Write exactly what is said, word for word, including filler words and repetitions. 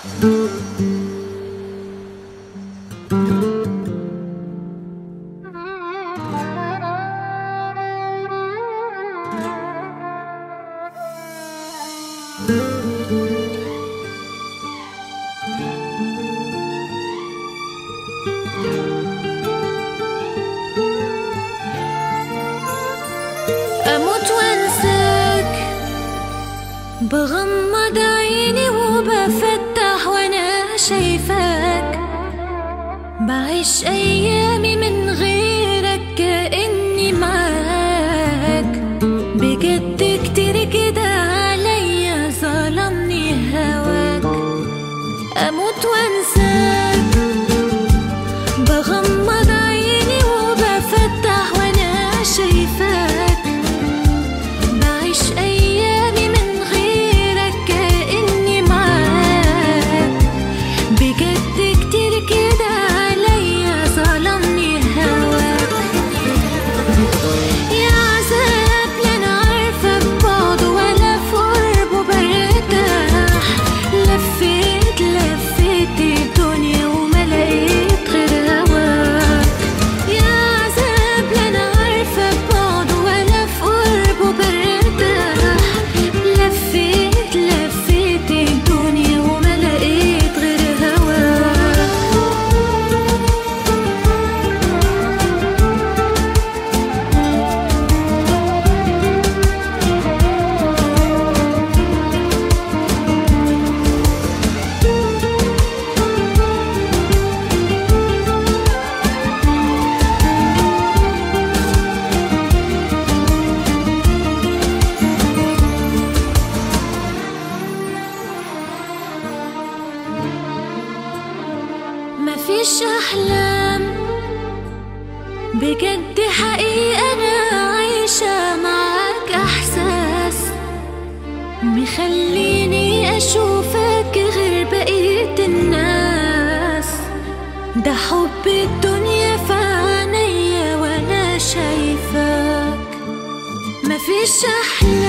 أموت وأنساك، بغمض عيني وبفتح وأنا شايفاك، بعيش أيامي من غيرك كأني معاك. بجد كتير كده عليا ظلمني هواك. أموت وأنساك، بغمض عيني وبفتح وأنا شايفاك، بعيش أيامي من غيرك كأني معاك. بجد كتير كده عليا ظلمني هواك. يا عذاب لا أنا عارفة ببعده ولا في قربه برتاح. لفيت لفيت الدنيا وما لقيت غير هواك. يا عذاب لا أنا عارفة ببعده ولا في قربه برتاح. لفيت لفيت الدنيا وما لقيت غير هواك. مفيش أحلام، بجد حقيقة أنا عايشة معاك. إحساس مخليني أشوفك غير بقية الناس. ده حب الدنيا في عينيا وأنا شايفاك. مفيش أحلام